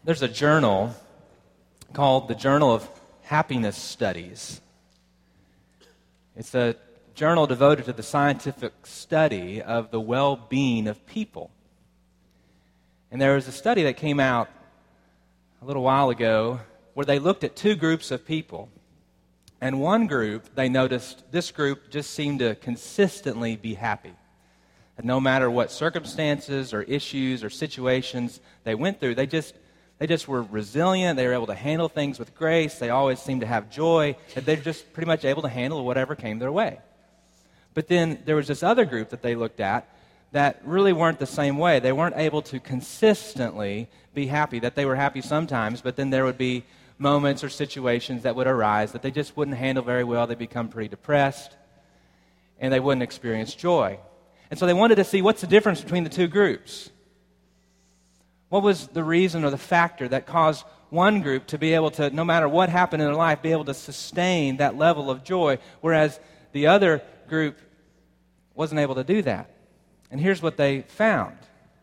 There's a journal called the Journal of Happiness Studies. It's a journal devoted to the scientific study of the well-being of people. And there was a study that came out a little while ago where they looked at two groups of people. And one group, they noticed this group just seemed to consistently be happy. And no matter what circumstances or issues or situations they went through, they just were resilient. They were able to handle things with grace. They always seemed to have joy. And they're just pretty much able to handle whatever came their way. But then there was this other group that they looked at that really weren't the same way. They weren't able to consistently be happy, that they were happy sometimes, but then there would be moments or situations that would arise that they just wouldn't handle very well. They'd become pretty depressed, and they wouldn't experience joy. And so they wanted to see what's the difference between the two groups. What was the reason or the factor that caused one group to be able to, no matter what happened in their life, be able to sustain that level of joy, whereas the other group wasn't able to do that? And here's what they found.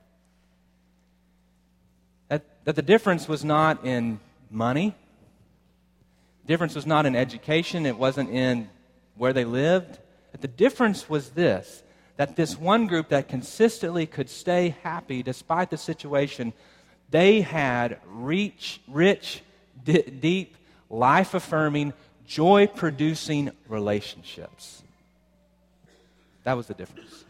That the difference was not in money. The difference was not in education. It wasn't in where they lived. But the difference was this, that this one group that consistently could stay happy despite the situation, they had rich, deep, life-affirming, joy-producing relationships. That was the difference.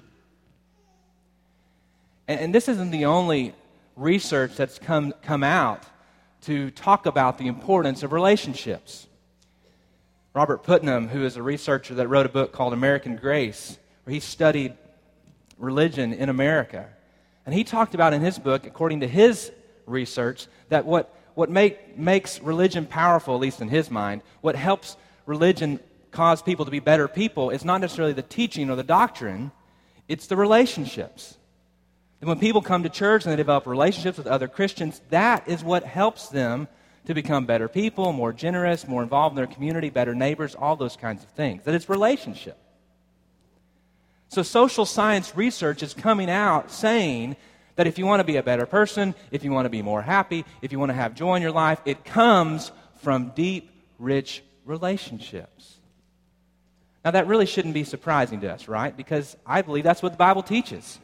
And this isn't the only research that's come out to talk about the importance of relationships. Robert Putnam, who is a researcher that wrote a book called American Grace, where he studied religion in America. And he talked about in his book, according to his research, that what makes religion powerful, at least in his mind, what helps religion cause people to be better people is not necessarily the teaching or the doctrine, it's the relationships. And when people come to church and they develop relationships with other Christians, that is what helps them to become better people, more generous, more involved in their community, better neighbors, all those kinds of things. That it's relationship. So social science research is coming out saying that if you want to be a better person, if you want to be more happy, if you want to have joy in your life, it comes from deep, rich relationships. Now that really shouldn't be surprising to us, right? Because I believe that's what the Bible teaches.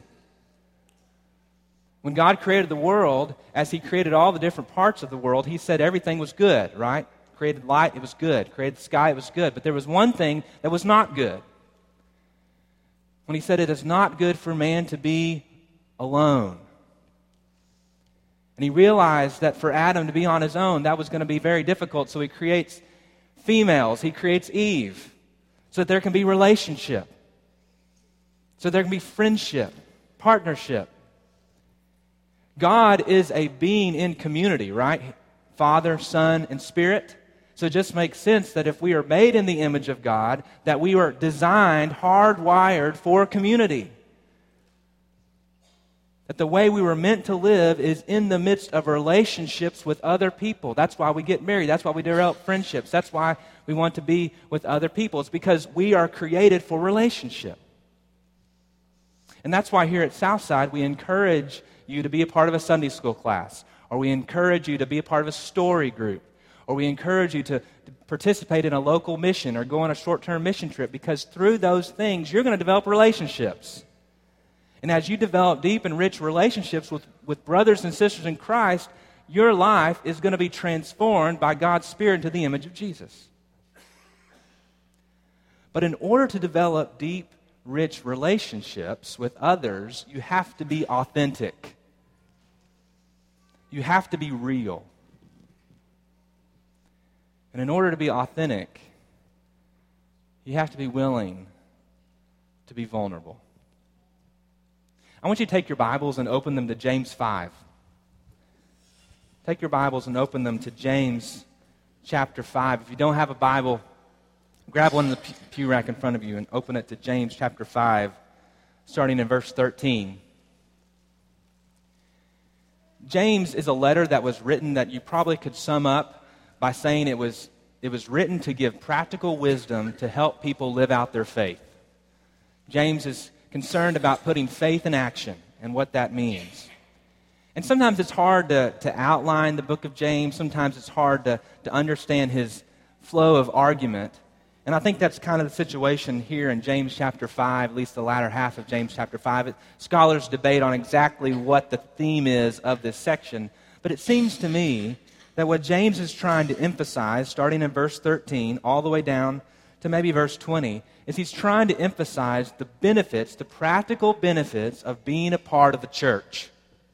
When God created the world, as He created all the different parts of the world, He said everything was good, right? Created light, it was good. Created the sky, it was good. But there was one thing that was not good. When He said it is not good for man to be alone. And He realized that for Adam to be on his own, that was going to be very difficult. So He creates females. He creates Eve so that there can be relationship. So there can be friendship, partnership. God is a being in community, right? Father, Son, and Spirit. So it just makes sense that if we are made in the image of God, that we are designed, hardwired for community. That the way we were meant to live is in the midst of relationships with other people. That's why we get married. That's why we develop friendships. That's why we want to be with other people. It's because we are created for relationship. And that's why here at Southside we encourage you to be a part of a Sunday school class, or we encourage you to be a part of a story group, or we encourage you to participate in a local mission or go on a short-term mission trip, because through those things you're going to develop relationships. And as you develop deep and rich relationships with brothers and sisters in Christ, your life is going to be transformed by God's Spirit into the image of Jesus. But in order to develop deep, rich relationships with others, you have to be authentic. You have to be real. And in order to be authentic, you have to be willing to be vulnerable. I want you to take your Bibles and open them to James 5. Take your Bibles and open them to James chapter 5. If you don't have a Bible, grab one in the pew rack in front of you and open it to James chapter 5, starting in verse 13. James is a letter that was written that you probably could sum up by saying it was written to give practical wisdom to help people live out their faith. James is concerned about putting faith in action and what that means. And sometimes it's hard to outline the book of James. Sometimes it's hard to understand his flow of argument. And I think that's kind of the situation here in James chapter 5, at least the latter half of James chapter 5. Scholars debate on exactly what the theme is of this section. But it seems to me that what James is trying to emphasize, starting in verse 13 all the way down to maybe verse 20, is he's trying to emphasize the benefits, the practical benefits of being a part of the church.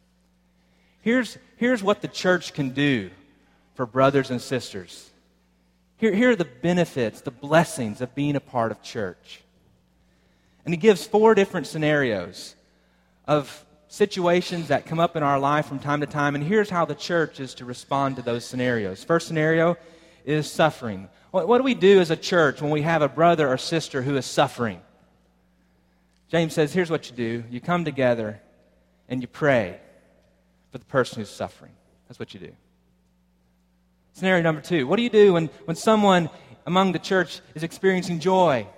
Here's what the church can do for brothers and sisters. Here are the benefits, the blessings of being a part of church. And he gives 4 different scenarios of situations that come up in our life from time to time, and here's how the church is to respond to those scenarios. First scenario is suffering. What do we do as a church when we have a brother or sister who is suffering? James says, here's what you do. You come together and you pray for the person who's suffering. That's what you do. Scenario number 2. What do you do when someone among the church is experiencing joy?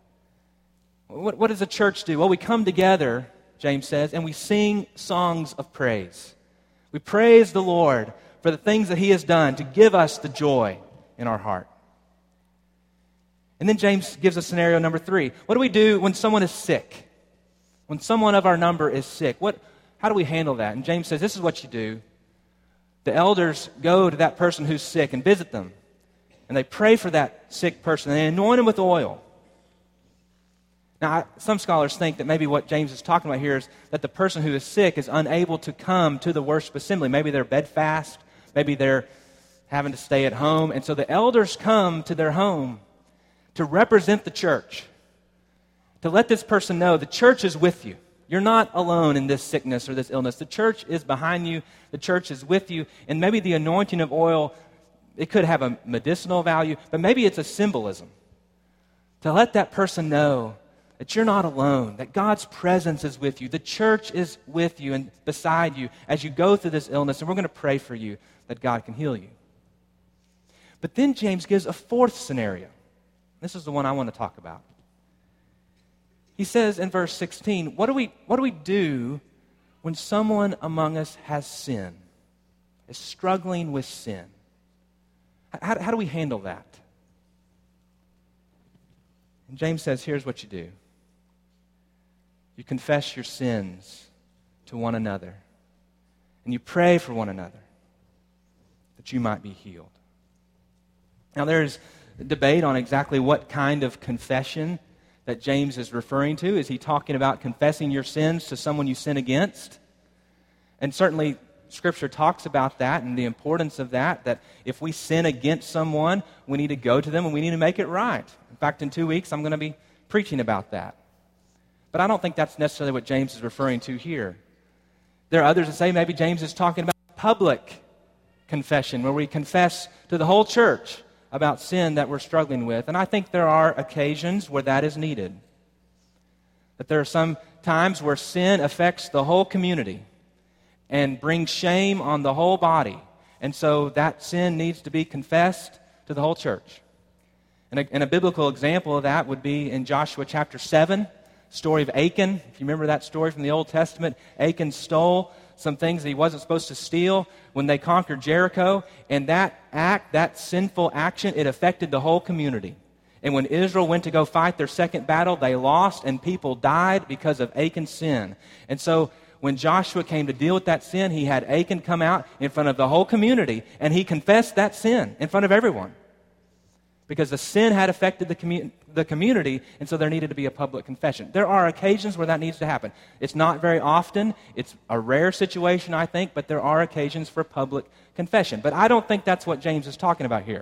What does the church do? Well, we come together, James says, and we sing songs of praise. We praise the Lord for the things that He has done to give us the joy in our heart. And then James gives us scenario number 3. What do we do when someone is sick? When someone of our number is sick, how do we handle that? And James says, this is what you do. The elders go to that person who's sick and visit them. And they pray for that sick person. And they anoint him with oil. Now, some scholars think that maybe what James is talking about here is that the person who is sick is unable to come to the worship assembly. Maybe they're bedfast. Maybe they're having to stay at home. And so the elders come to their home to represent the church, to let this person know the church is with you. You're not alone in this sickness or this illness. The church is behind you. The church is with you. And maybe the anointing of oil, it could have a medicinal value, but maybe it's a symbolism to let that person know that you're not alone, that God's presence is with you. The church is with you and beside you as you go through this illness, and we're going to pray for you that God can heal you. But then James gives a 4th scenario. This is the one I want to talk about. He says in verse 16, what do we do when someone among us has sin, is struggling with sin? How do we handle that? And James says, here's what you do. You confess your sins to one another, and you pray for one another that you might be healed. Now, there's a debate on exactly what kind of confession that James is referring to. Is he talking about confessing your sins to someone you sin against? And certainly, Scripture talks about that and the importance of that if we sin against someone, we need to go to them and we need to make it right. In fact, in 2 weeks, I'm going to be preaching about that. But I don't think that's necessarily what James is referring to here. There are others that say maybe James is talking about public confession, where we confess to the whole church about sin that we're struggling with. And I think there are occasions where that is needed. That there are some times where sin affects the whole community and brings shame on the whole body. And so that sin needs to be confessed to the whole church. And a biblical example of that would be in Joshua chapter 7, story of Achan. If you remember that story from the Old Testament, Achan stole some things that he wasn't supposed to steal when they conquered Jericho. And that act, that sinful action, it affected the whole community. And when Israel went to go fight their second battle, they lost and people died because of Achan's sin. And so when Joshua came to deal with that sin, he had Achan come out in front of the whole community and he confessed that sin in front of everyone. Because the sin had affected the community, and so there needed to be a public confession. There are occasions where that needs to happen. It's not very often. It's a rare situation, I think, but there are occasions for public confession. But I don't think that's what James is talking about here.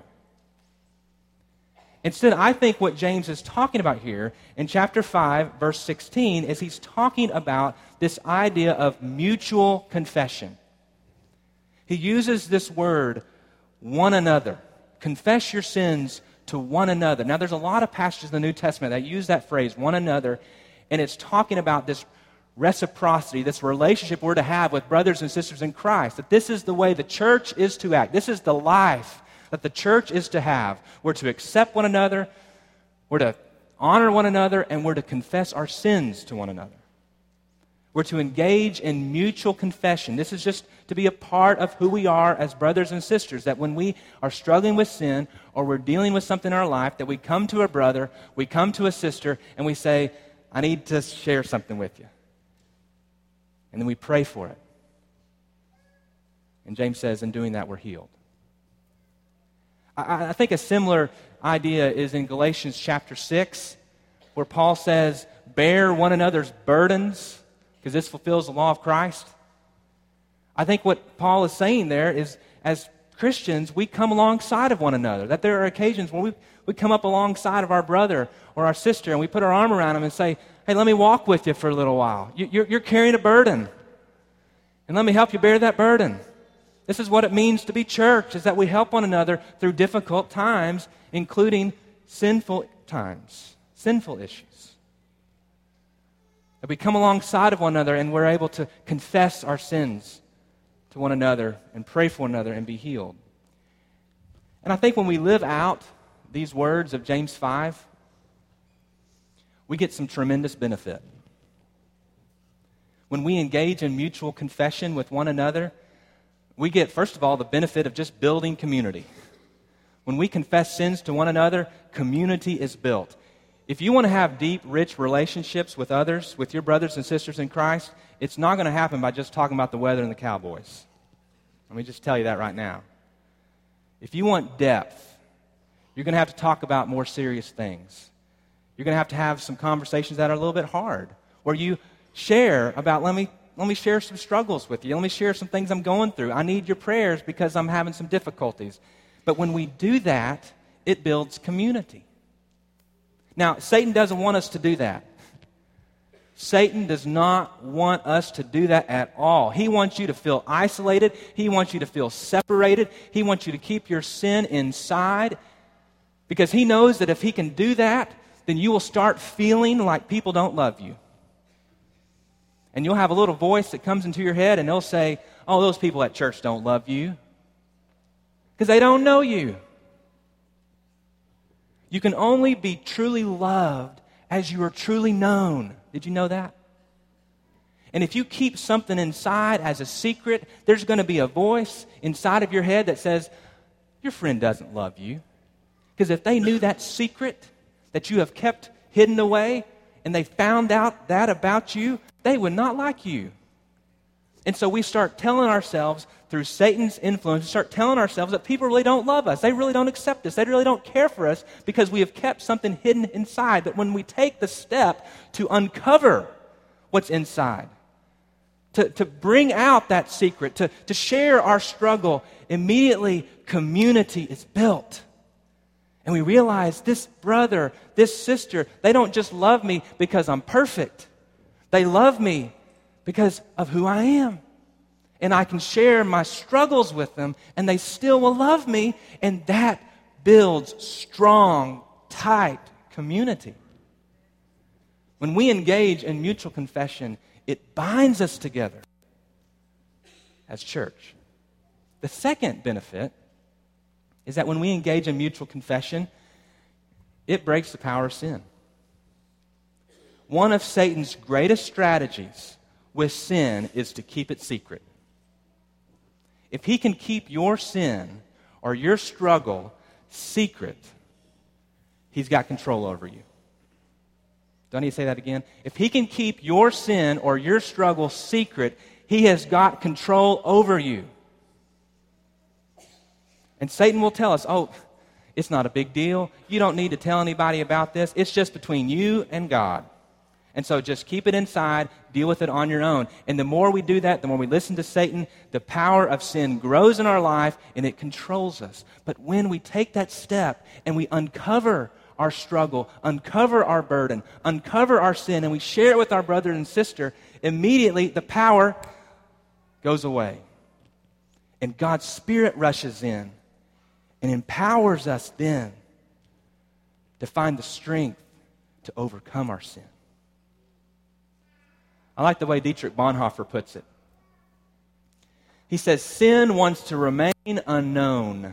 Instead, I think what James is talking about here in chapter 5, verse 16, is he's talking about this idea of mutual confession. He uses this word, one another. Confess your sins to one another. Now, there's a lot of passages in the New Testament that use that phrase, one another, and it's talking about this reciprocity, this relationship we're to have with brothers and sisters in Christ, that this is the way the church is to act. This is the life that the church is to have. We're to accept one another, we're to honor one another, and we're to confess our sins to one another. We're to engage in mutual confession. This is just to be a part of who we are as brothers and sisters, that when we are struggling with sin or we're dealing with something in our life, that we come to a brother, we come to a sister, and we say, I need to share something with you. And then we pray for it. And James says, in doing that, we're healed. I think a similar idea is in Galatians chapter 6, where Paul says, bear one another's burdens, because this fulfills the law of Christ. I think what Paul is saying there is, as Christians, we come alongside of one another. That there are occasions when we come up alongside of our brother or our sister, and we put our arm around them and say, hey, let me walk with you for a little while. You're carrying a burden, and let me help you bear that burden. This is what it means to be church, is that we help one another through difficult times, including sinful times, sinful issues. That we come alongside of one another and we're able to confess our sins to one another and pray for one another and be healed. And I think when we live out these words of James 5, we get some tremendous benefit. When we engage in mutual confession with one another, we get, first of all, the benefit of just building community. When we confess sins to one another, community is built. If you want to have deep, rich relationships with others, with your brothers and sisters in Christ, it's not going to happen by just talking about the weather and the Cowboys. Let me just tell you that right now. If you want depth, you're going to have to talk about more serious things. You're going to have some conversations that are a little bit hard, where you share about, let me share some struggles with you. Let me share some things I'm going through. I need your prayers because I'm having some difficulties. But when we do that, it builds community. Now, Satan doesn't want us to do that. Satan does not want us to do that at all. He wants you to feel isolated. He wants you to feel separated. He wants you to keep your sin inside, because he knows that if he can do that, then you will start feeling like people don't love you. And you'll have a little voice that comes into your head, and they'll say, oh, those people at church don't love you, because they don't know you. You can only be truly loved as you are truly known. Did you know that? And if you keep something inside as a secret, there's going to be a voice inside of your head that says, your friend doesn't love you. Because if they knew that secret that you have kept hidden away, and they found out that about you, they would not like you. And so we start telling ourselves, through Satan's influence, we start telling ourselves that people really don't love us. They really don't accept us. They really don't care for us because we have kept something hidden inside. But when we take the step to uncover what's inside, to bring out that secret, to share our struggle, immediately community is built. And we realize this brother, this sister, they don't just love me because I'm perfect. They love me because of who I am. And I can share my struggles with them, and they still will love me, and that builds strong, tight community. When we engage in mutual confession, it binds us together as church. The second benefit is that when we engage in mutual confession, it breaks the power of sin. One of Satan's greatest strategies with sin is to keep it secret. If he can keep your sin or your struggle secret, he's got control over you. Don't need to say that again? If he can keep your sin or your struggle secret, he has got control over you. And Satan will tell us, oh, it's not a big deal. You don't need to tell anybody about this. It's just between you and God. And so just keep it inside, deal with it on your own. And the more we do that, the more we listen to Satan, the power of sin grows in our life and it controls us. But when we take that step and we uncover our struggle, uncover our burden, uncover our sin, and we share it with our brother and sister, immediately the power goes away. And God's Spirit rushes in and empowers us then to find the strength to overcome our sin. I like the way Dietrich Bonhoeffer puts it. He says, sin wants to remain unknown.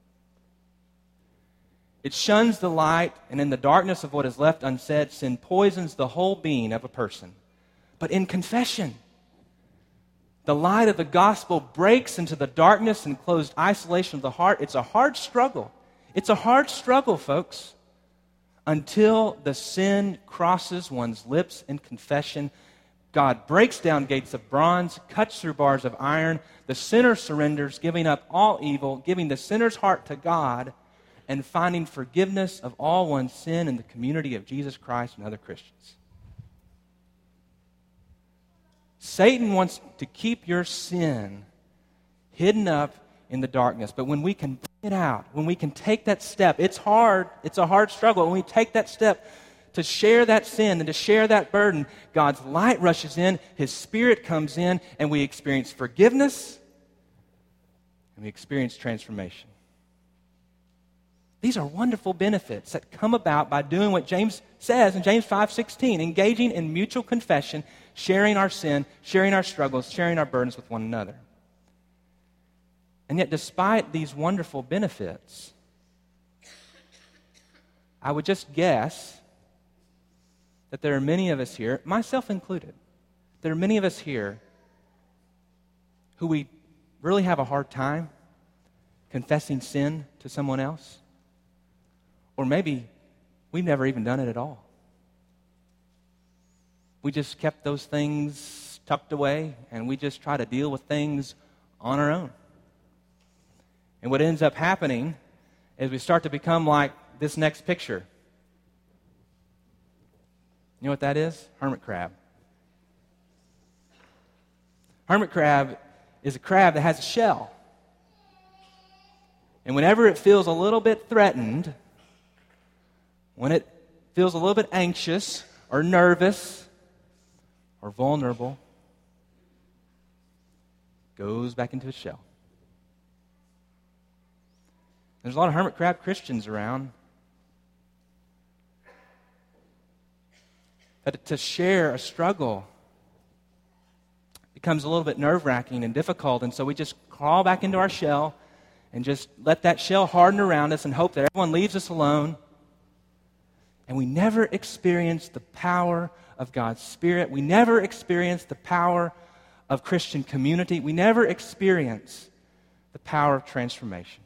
It shuns the light, and in the darkness of what is left unsaid, sin poisons the whole being of a person. but in confession. The light of the gospel breaks into the darkness and closed isolation of the heart. It's a hard struggle. It's a hard struggle, folks, until the sin crosses one's lips in confession. God breaks down gates of bronze, cuts through bars of iron. The sinner surrenders, giving up all evil, giving the sinner's heart to God, and finding forgiveness of all one's sin in the community of Jesus Christ and other Christians. Satan wants to keep your sin hidden up in the darkness. But when we can bring it out, when we can take that step, it's hard, it's a hard struggle. When we take that step to share that sin and to share that burden, God's light rushes in, His Spirit comes in, and we experience forgiveness, and we experience transformation. These are wonderful benefits that come about by doing what James says in James 5:16, engaging in mutual confession, sharing our sin, sharing our struggles, sharing our burdens with one another. And yet, despite these wonderful benefits, I would just guess that there are many of us here, myself included, there are many of us here who we really have a hard time confessing sin to someone else. Or maybe we've never even done it at all. We just kept those things tucked away, and we just try to deal with things on our own. And what ends up happening is we start to become like this next picture. You know what that is? Hermit crab. Hermit crab is a crab that has a shell. And whenever it feels a little bit threatened, when it feels a little bit anxious or nervous or vulnerable, goes back into its shell. There's a lot of hermit crab Christians around. That to share a struggle becomes a little bit nerve-wracking and difficult, and so we just crawl back into our shell and just let that shell harden around us and hope that everyone leaves us alone. And we never experience the power of God's Spirit. We never experience the power of Christian community. We never experience the power of transformation.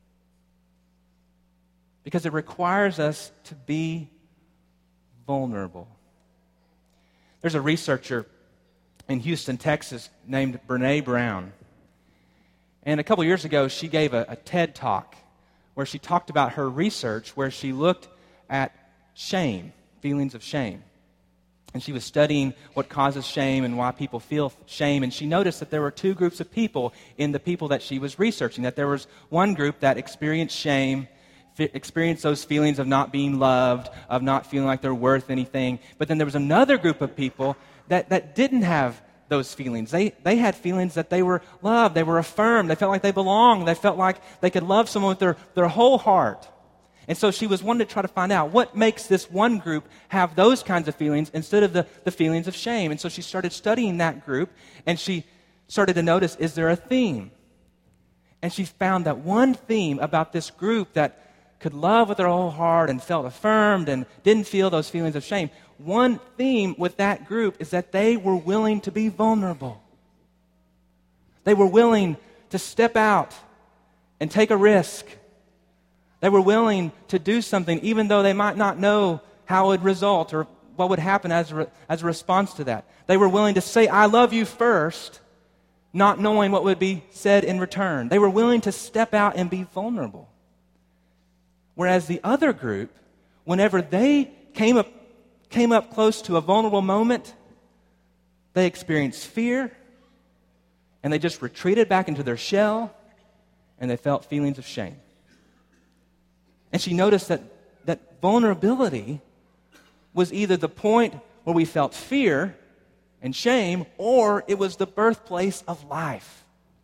Because it requires us to be vulnerable. There's a researcher in Houston, Texas, named Brene Brown. And a couple years ago, she gave a TED Talk where she talked about her research, where she looked at shame, feelings of shame. And she was studying what causes shame and why people feel shame. And she noticed that there were two groups of people in the people that she was researching. That there was one group that experienced shame, experienced those feelings of not being loved, of not feeling like they're worth anything. But then there was another group of people that didn't have those feelings. They had feelings that they were loved, they were affirmed, they felt like they belonged, they felt like they could love someone with their whole heart. And so she was wanting to try to find out what makes this one group have those kinds of feelings instead of the feelings of shame. And so she started studying that group, and she started to notice, is there a theme? And she found that one theme about this group that could love with their whole heart and felt affirmed and didn't feel those feelings of shame, one theme with that group is that they were willing to be vulnerable. They were willing to step out and take a risk. They were willing to do something even though they might not know how it would result or what would happen as a response to that. They were willing to say, I love you first, not knowing what would be said in return. They were willing to step out and be vulnerable. Whereas the other group, whenever they came up close to a vulnerable moment, they experienced fear, and they just retreated back into their shell, and they felt feelings of shame. And she noticed that vulnerability was either the point where we felt fear and shame, or it was the birthplace of life.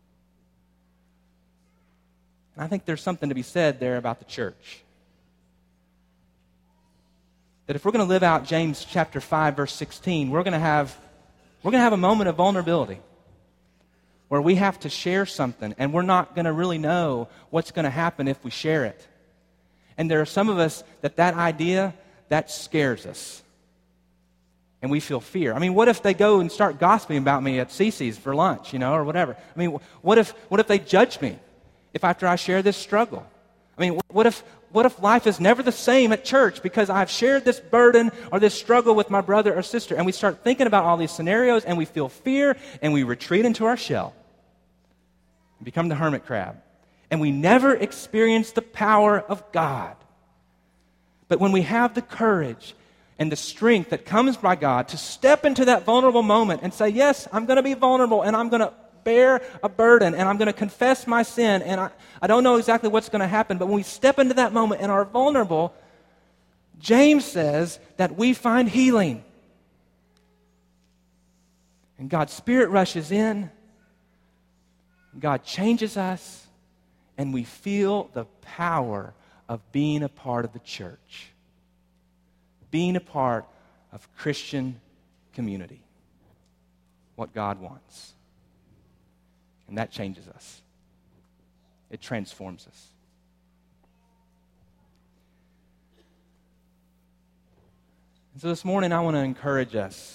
And I think there's something to be said there about the church. That if we're going to live out James chapter 5, verse 16, we're going to have a moment of vulnerability where we have to share something, and we're not going to really know what's going to happen if we share it. And there are some of us that idea, that scares us. and we feel fear? I mean, what if they go and start gossiping about me at Cece's for lunch, or whatever? I mean, what if they judge me after I share this struggle? I mean, what if life is never the same at church because I've shared this burden or this struggle with my brother or sister? And we start thinking about all these scenarios, and we feel fear, and we retreat into our shell and become the hermit crab. And we never experience the power of God. But when we have the courage and the strength that comes by God to step into that vulnerable moment and say, yes, I'm going to be vulnerable, and I'm going to bear a burden, and I'm going to confess my sin, and I don't know exactly what's going to happen, but when we step into that moment and are vulnerable, James says that we find healing. And God's Spirit rushes in, God changes us, and we feel the power of being a part of the church, being a part of Christian community, what God wants. And that changes us. It transforms us. And so this morning I want to encourage us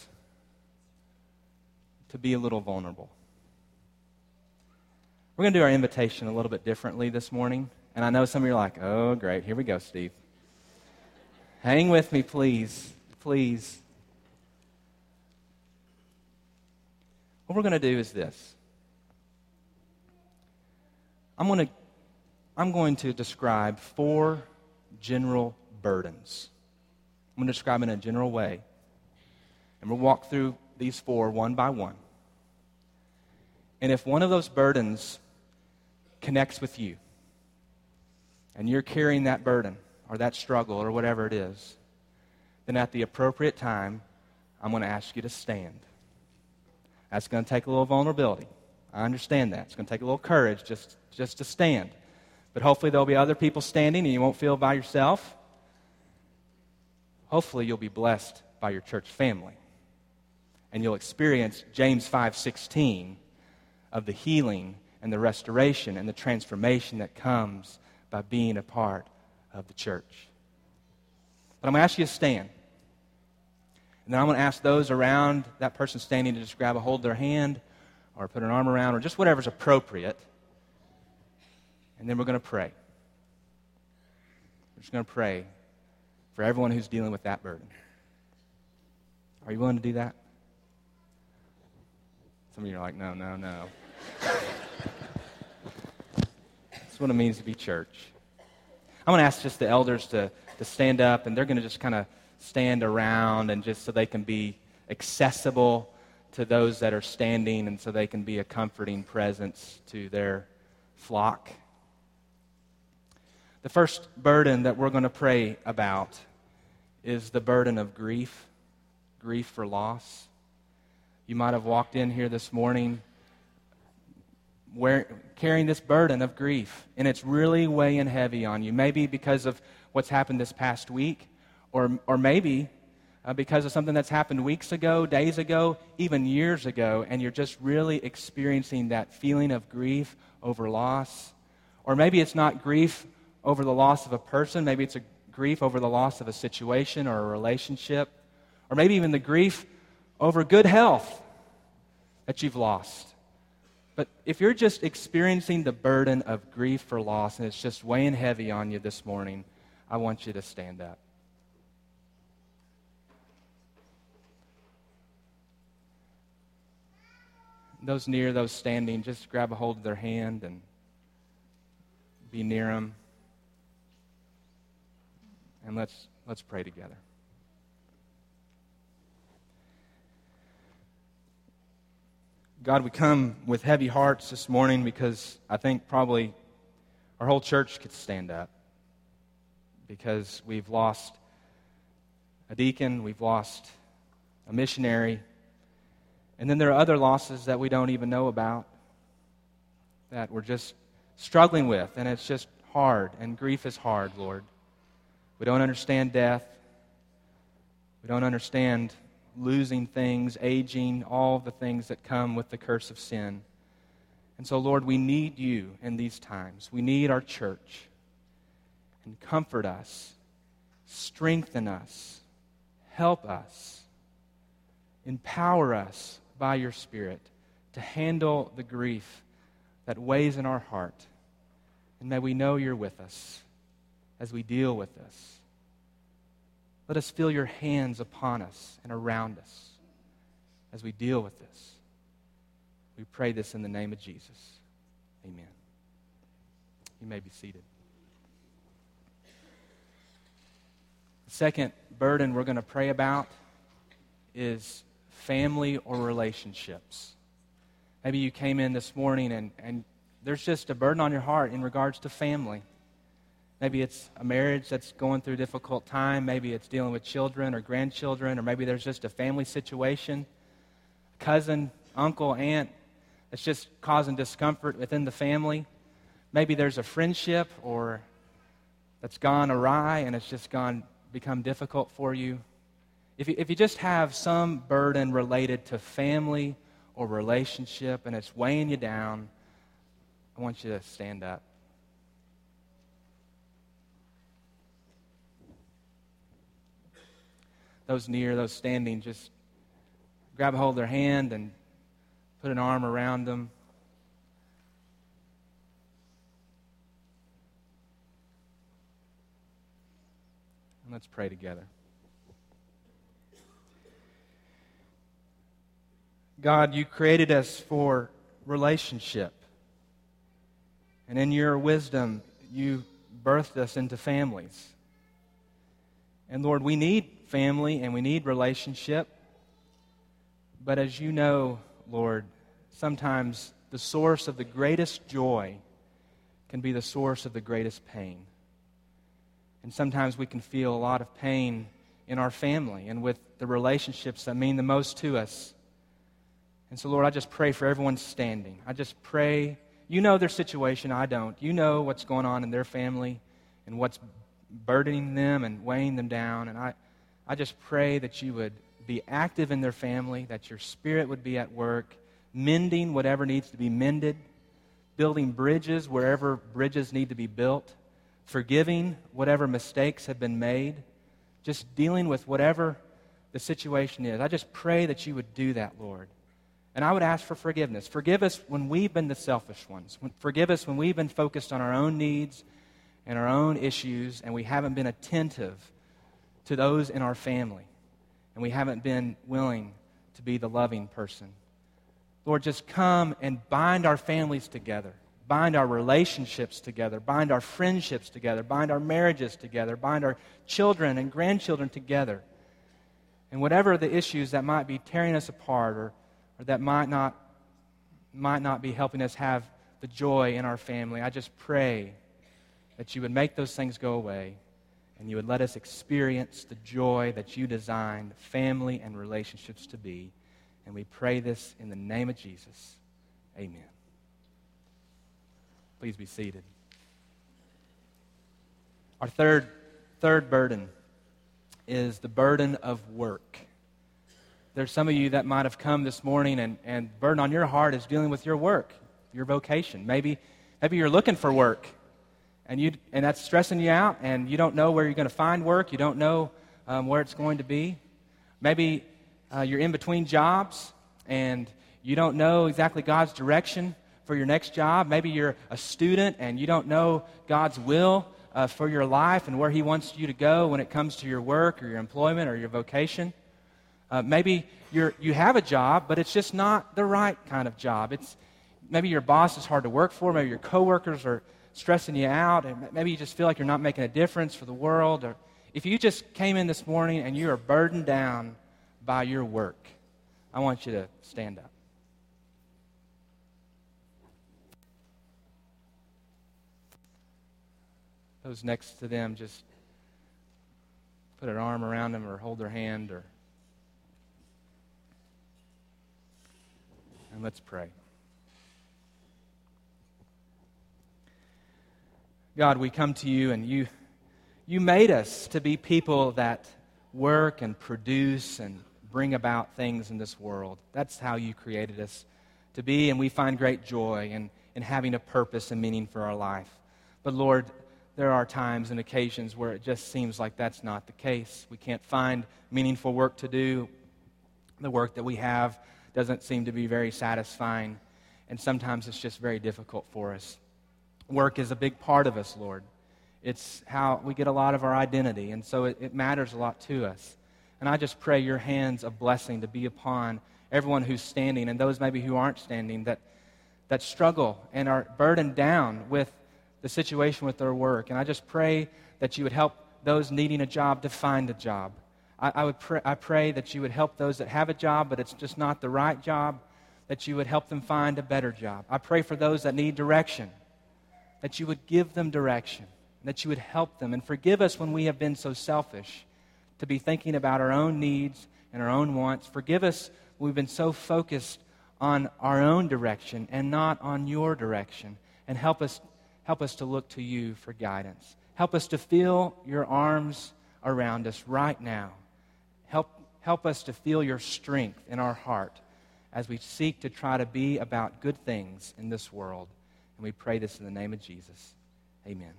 to be a little vulnerable. We're going to do our invitation a little bit differently this morning. And I know some of you are like, oh, great, here we go, Steve. Hang with me, please. Please. What we're going to do is this. I'm going to describe 4 general burdens. I'm going to describe them in a general way. And we'll walk through these 4 one by one. And if one of those burdens connects with you, and you're carrying that burden or that struggle or whatever it is, then at the appropriate time, I'm going to ask you to stand. That's going to take a little vulnerability. I understand that. It's going to take a little courage just to stand. But hopefully there'll be other people standing and you won't feel by yourself. Hopefully you'll be blessed by your church family. And you'll experience James 5:16 of the healing and the restoration and the transformation that comes by being a part of the church. But I'm going to ask you to stand. And then I'm going to ask those around that person standing to just grab a hold of their hand or put an arm around or just whatever's appropriate. And then we're going to pray. We're just going to pray for everyone who's dealing with that burden. Are you willing to do that? Some of you are like, no. That's what it means to be church. I'm going to ask just the elders to stand up, and they're going to just kind of stand around and just so they can be accessible to those that are standing and so they can be a comforting presence to their flock. The first burden that we're going to pray about is the burden of grief for loss. You might have walked in here this morning carrying this burden of grief, and it's really weighing heavy on you. Maybe because of what's happened this past week, or maybe because of something that's happened weeks ago, days ago, even years ago, and you're just really experiencing that feeling of grief over loss. Or maybe it's not grief over the loss of a person, maybe it's a grief over the loss of a situation or a relationship, or maybe even the grief over good health that you've lost. But if you're just experiencing the burden of grief for loss and it's just weighing heavy on you this morning, I want you to stand up. Those near, those standing, just grab a hold of their hand and be near them. And let's pray together. God, we come with heavy hearts this morning because I think probably our whole church could stand up because we've lost a deacon, we've lost a missionary, and then there are other losses that we don't even know about that we're just struggling with, and it's just hard, and grief is hard, Lord. We don't understand death. We don't understand losing things, aging, all the things that come with the curse of sin. And so, Lord, we need you in these times. We need our church. And comfort us, strengthen us, help us Empower us by your Spirit to handle the grief that weighs in our heart. And may we know you're with us as we deal with this. Let us feel your hands upon us and around us as we deal with this. We pray this in the name of Jesus. Amen. You may be seated. The second burden we're going to pray about is family or relationships. Maybe you came in this morning and there's just a burden on your heart in regards to family. Maybe it's a marriage that's going through a difficult time. Maybe it's dealing with children or grandchildren, or maybe there's just a family situation, cousin, uncle, aunt, that's just causing discomfort within the family. Maybe there's a friendship or that's gone awry and it's just become difficult for you. If you just have some burden related to family or relationship and it's weighing you down, I want you to stand up. Those near, those standing, just grab a hold of their hand and put an arm around them. And let's pray together. God, you created us for relationship. And in your wisdom, you birthed us into families. And Lord, we need family and we need relationship. But as you know, Lord, sometimes the source of the greatest joy can be the source of the greatest pain. And sometimes we can feel a lot of pain in our family and with the relationships that mean the most to us. And so, Lord, I just pray for everyone standing. I just pray, you know their situation, I don't. You know what's going on in their family and what's burdening them and weighing them down. And I just pray that you would be active in their family, that your Spirit would be at work, mending whatever needs to be mended, building bridges wherever bridges need to be built, forgiving whatever mistakes have been made, just dealing with whatever the situation is. I just pray that you would do that, Lord. And I would ask for forgiveness. Forgive us when we've been the selfish ones. Forgive us when we've been focused on our own needs and our own issues, and we haven't been attentive to those in our family, and we haven't been willing to be the loving person. Lord, just come and bind our families together, bind our relationships together, bind our friendships together, bind our marriages together, bind our children and grandchildren together. And whatever the issues that might be tearing us apart or that might not be helping us have the joy in our family, I just pray that you would make those things go away and you would let us experience the joy that you designed family and relationships to be. And we pray this in the name of Jesus. Amen. Please be seated. Our third burden is the burden of work. There's some of you that might have come this morning and the burden on your heart is dealing with your work, your vocation. Maybe you're looking for work and that's stressing you out and you don't know where you're going to find work. You don't know where it's going to be. Maybe you're in between jobs and you don't know exactly God's direction for your next job. Maybe you're a student and you don't know God's will for your life and where He wants you to go when it comes to your work or your employment or your vocation. Maybe you have a job, but it's just not the right kind of job. Maybe your boss is hard to work for. Maybe your coworkers are stressing you out, and maybe you just feel like you're not making a difference for the world. Or if you just came in this morning and you are burdened down by your work, I want you to stand up. Those next to them, just put an arm around them or hold their hand and let's pray. God, we come to you and you made us to be people that work and produce and bring about things in this world. That's how you created us to be, and we find great joy in having a purpose and meaning for our life. But Lord, there are times and occasions where it just seems like that's not the case. We can't find meaningful work to do. The work that we have doesn't seem to be very satisfying, and sometimes it's just very difficult for us. Work is a big part of us, Lord. It's how we get a lot of our identity, and so it matters a lot to us. And I just pray your hands of blessing to be upon everyone who's standing, and those maybe who aren't standing, that struggle and are burdened down with the situation with their work. And I just pray that you would help those needing a job to find a job. I pray that you would help those that have a job, but it's just not the right job, that you would help them find a better job. I pray for those that need direction, that you would give them direction, that you would help them. And forgive us when we have been so selfish to be thinking about our own needs and our own wants. Forgive us when we've been so focused on our own direction and not on your direction. And help us to look to you for guidance. Help us to feel your arms around us right now. Help us to feel your strength in our heart as we seek to try to be about good things in this world. And we pray this in the name of Jesus. Amen.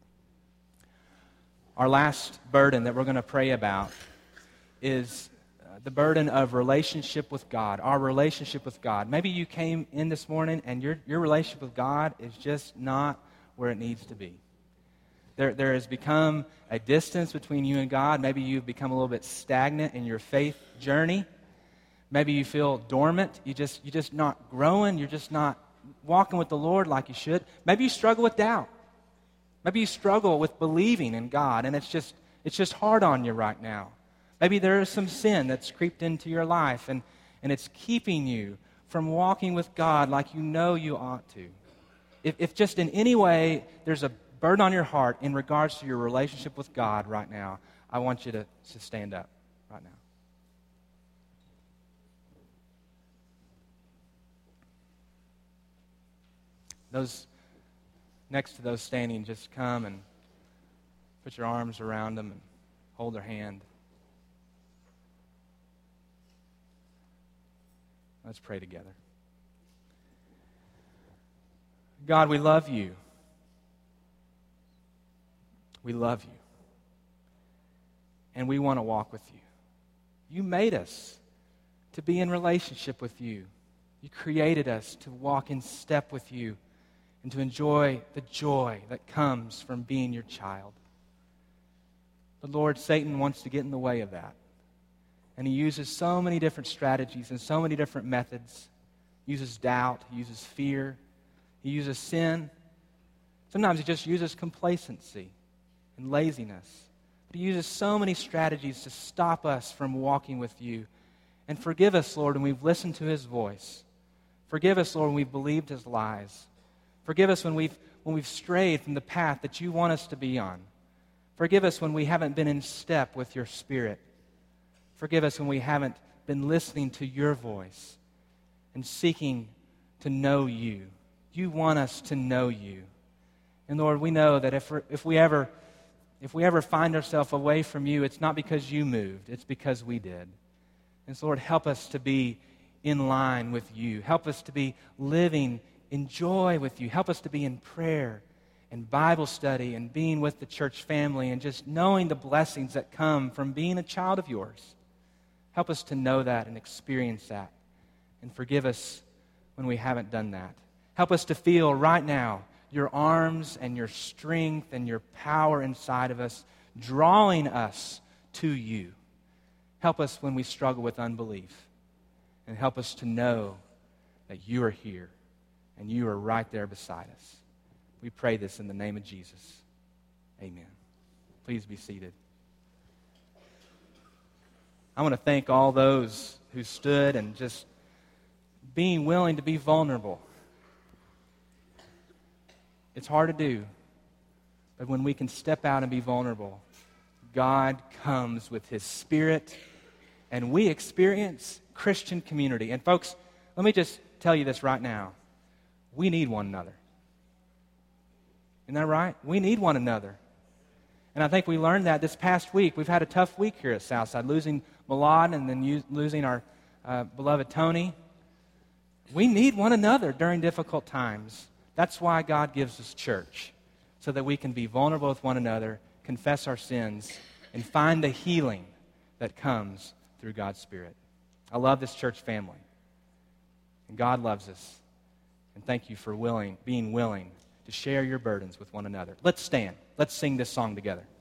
Our last burden that we're going to pray about is the burden of relationship with God, our relationship with God. Maybe you came in this morning and your relationship with God is just not where it needs to be. There has become a distance between you and God. Maybe you've become a little bit stagnant in your faith journey. Maybe you feel dormant. You're just not growing. You're just not walking with the Lord like you should. Maybe you struggle with doubt. Maybe you struggle with believing in God, and it's just hard on you right now. Maybe there is some sin that's creeped into your life, and it's keeping you from walking with God like you know you ought to. If just in any way there's a burden on your heart in regards to your relationship with God right now, I want you to stand up right now. Those next to those standing, just come and put your arms around them and hold their hand. Let's pray together. God, we love you. We love you. And we want to walk with you. You made us to be in relationship with you. You created us to walk in step with you and to enjoy the joy that comes from being your child. But Lord, Satan wants to get in the way of that. And he uses so many different strategies and so many different methods. He uses doubt, he uses fear, he uses sin. Sometimes he just uses complacency and laziness. But he uses so many strategies to stop us from walking with you. And forgive us, Lord, when we've listened to his voice. Forgive us, Lord, when we've believed his lies. Forgive us when we've strayed from the path that you want us to be on. Forgive us when we haven't been in step with your Spirit. Forgive us when we haven't been listening to your voice and seeking to know you. You want us to know you. And Lord, we know that if we ever find ourselves away from you, it's not because you moved, it's because we did. And so, Lord, help us to be in line with you. Help us to be living in joy with you. Help us to be in prayer and Bible study and being with the church family and just knowing the blessings that come from being a child of yours. Help us to know that and experience that. And forgive us when we haven't done that. Help us to feel right now your arms and your strength and your power inside of us, drawing us to you. Help us when we struggle with unbelief. And help us to know that you are here and you are right there beside us. We pray this in the name of Jesus. Amen. Please be seated. I want to thank all those who stood and just being willing to be vulnerable. It's hard to do, but when we can step out and be vulnerable, God comes with his Spirit, and we experience Christian community. And folks, let me just tell you this right now. We need one another. Isn't that right? We need one another. And I think we learned that this past week. We've had a tough week here at Southside, losing Milad and then losing our beloved Tony. We need one another during difficult times. That's why God gives us church, so that we can be vulnerable with one another, confess our sins, and find the healing that comes through God's Spirit. I love this church family. And God loves us. And thank you for being willing to share your burdens with one another. Let's stand. Let's sing this song together.